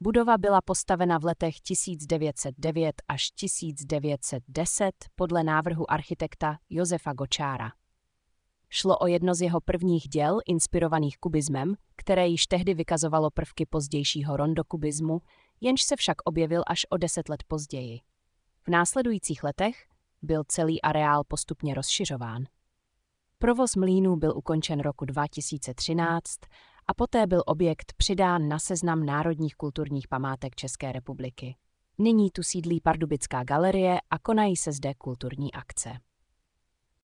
Budova byla postavena v letech 1909 až 1910 podle návrhu architekta Josefa Gočára. Šlo o jedno z jeho prvních děl inspirovaných kubismem, které již tehdy vykazovalo prvky pozdějšího rondokubismu, jenž se však objevil až o 10 let později. V následujících letech byl celý areál postupně rozšiřován. Provoz mlýnů byl ukončen roku 2013 a poté byl objekt přidán na seznam národních kulturních památek České republiky. Nyní tu sídlí Pardubická galerie a konají se zde kulturní akce.